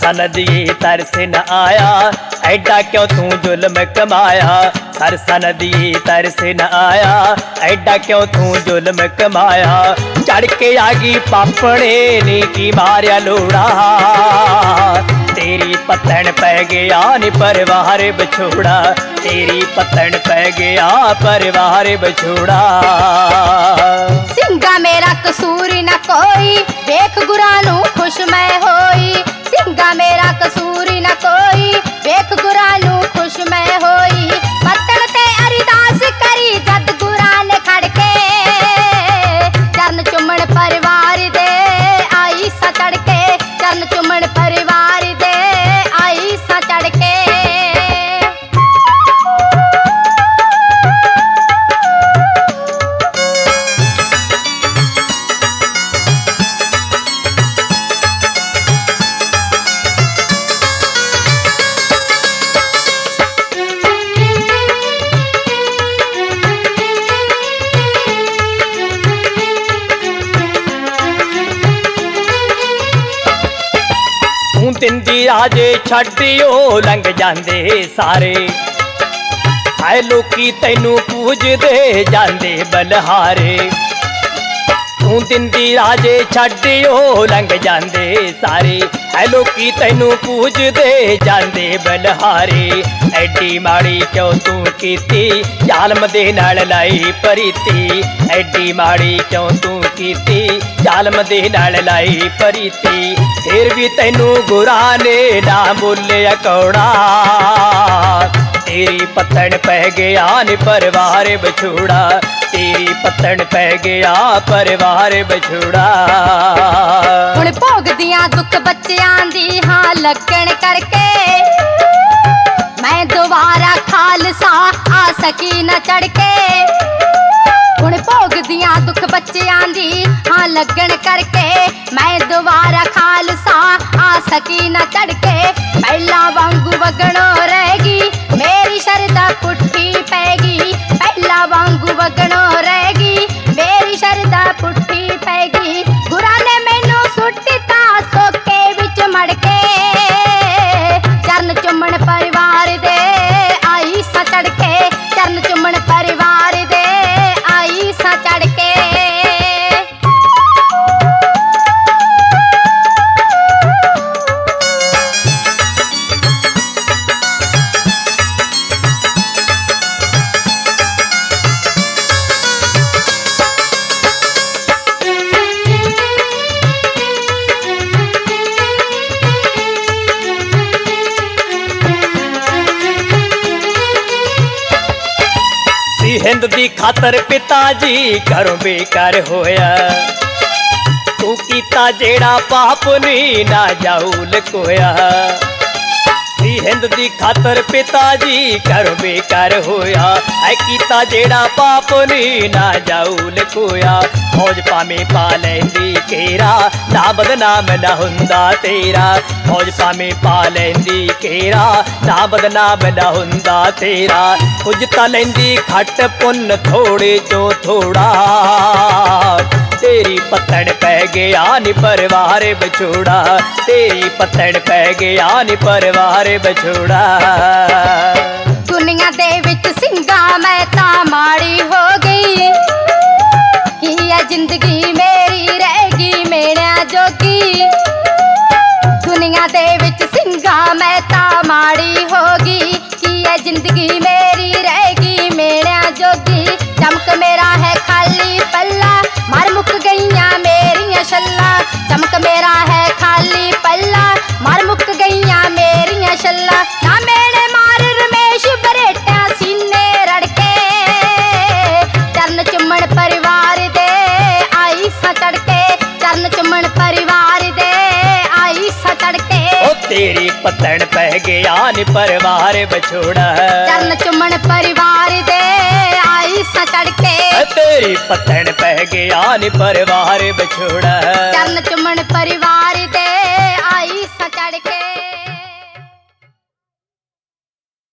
सरसा नदिए तरस न आया, ऐडा क्यों तू जुल्म कमाया। सरसा नदिए तरस न आया, ऐडा क्यों तू जुल्म कमाया। चढ़ के आगी पापने नी की मारिया लोड़ा, तेरी पतन पै गया नी परिवार बछोड़ा। तेरी पतन पै गया परिवार बछोड़ा। सिंगा मेरा कसूर न कोई, वेख गुरां नू खुश मैं होई। सिंगा मेरा कसूर न कोई, वेख गुरां नू खुश मैं होई। पतन ते अरदास करी जद गुरां ने खड़ के, चरण चुमन परिवार दे आई सा चढ़ के। चरण चुमन परिवार दे आई सा चढ़ के। दिंदी राजे छड्डियो लंघ जांदे सारे, हाय लोकी तैनू पूजदे जांदे बलहारे। तू दिंदी राजे छड्डियो लंघ जांदे सारे, हाय लोकी तैनू पूजदे जांदे बलहारे। ऐडी माड़ी क्यों तू कीती, जालम दे नाल लाई प्रीति। ऐडी माड़ी क्यों तू कीती, जालम दे नाल लाई प्रीति। फिर भी तैनू गुरां ने ना बोलिया कौड़ा, तेरी पतन पै गया नी परिवार बछोड़ा। तेरी पतन पै गया परिवार बछोड़ा। हुण भोगदियां दुख बच्चियां दी हां लगन करके, मैं दोबारा खालसा आ सकी न चढ़ के। हुण भोगदियां दुख बच्चियां दी हां लगन करके, मैं दोबारा खालसा आ सकी न चढ़ के। पहला वांगू वगणो रहेगी, मेरी शरदा पुट्ठी पैगी। पहला वांगू वगणो रहेगी, मेरी शरदा पुट्ठी पैगी। गुरां ने मैनू सुट्टा सोके विच मड़ के, चरण चुमन परिवार दे आई सा चढ़ के। चरण चुमन परिवार दे आई सा चढ़ के। हिंद दी खातर पिता जी घरों बेकार होया। तू कीता जेड़ा पाप नी ना जाऊ लकोया। हिंद दी खातर पिता जी घरों बेकार होया। है कीता जेड़ा पाप नी ना जाऊ लकोया। फौज पामे पा लैंदी केरा, ना बदनाम ना हुंदा तेरा। फौज पामे पा लैंदी केरा, ना बदनाम ना हुंदा तेरा। कुछ तां लैंदी खट पुन थोड़े चो थोड़ा, तेरी पतन पै गया नी परिवार बछोड़ा। तेरी पतन पै गया नी परिवार बछोड़ा। दुनिया दे विच सिंगा मैं तां माड़ी हो गई, की है जिंदगी मेरी रहेगी मेणा जोगी। दुनिया दे विच सिंगा मैं तां माड़ी होगी, की है जिंदगी मेरी रहेगी मेणा जोगी। चमक मेरा है खाली पल्ला, मार मुक गईयां मेरियां छल्ला। चमक मेरा है खाली पल्ला, मार मुक गईयां मेरियां छल्ला। ना मेरे मार रमेश बरेटा सीने रड़के, चरण चुमन परिवार दे आई सा चढ़ के। चरण चुमन परिवार दे आई सा चढ़ के। तेरी पतन पै गया नी परिवार बछोड़ा। चरण चुमन परिवार दे आई सा चढ़ के। तेरी पतन पै गया नी परिवार बछोड़ा। चरण चुमन परिवार